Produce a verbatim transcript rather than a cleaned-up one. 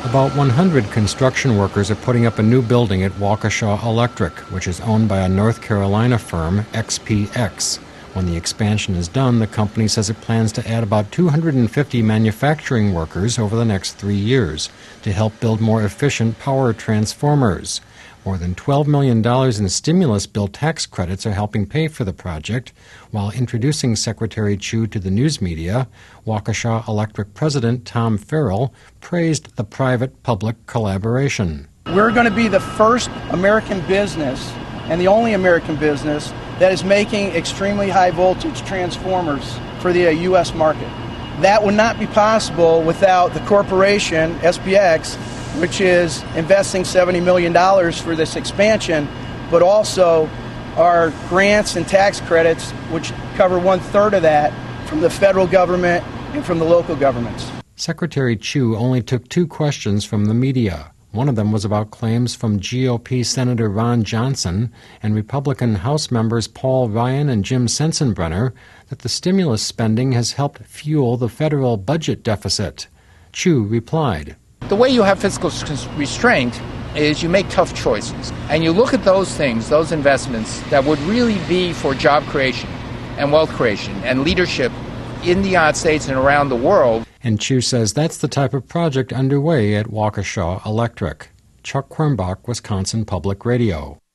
About one hundred construction workers are putting up a new building at Waukesha Electric, which is owned by a North Carolina firm, X P X. When the expansion is done, the company says it plans to add about two hundred fifty manufacturing workers over the next three years to help build more efficient power transformers. More than twelve million dollars in stimulus bill tax credits are helping pay for the project. While introducing Secretary Chu to the news media, Waukesha Electric President Tom Farrell praised the private-public collaboration. We're going to be the first American business and the only American business that is making extremely high-voltage transformers for the U S market. That would not be possible without the corporation, S P X, which is investing seventy million dollars for this expansion, but also our grants and tax credits, which cover one-third of that from the federal government and from the local governments. Secretary Chu only took two questions from the media. One of them was about claims from G O P Senator Ron Johnson and Republican House members Paul Ryan and Jim Sensenbrenner that the stimulus spending has helped fuel the federal budget deficit. Chu replied, "The way you have fiscal restraint is you make tough choices. And you look at those things, those investments that would really be for job creation and wealth creation and leadership in the United States and around the world." And Chu says that's the type of project underway at Waukesha Electric. Chuck Quirmbach, Wisconsin Public Radio.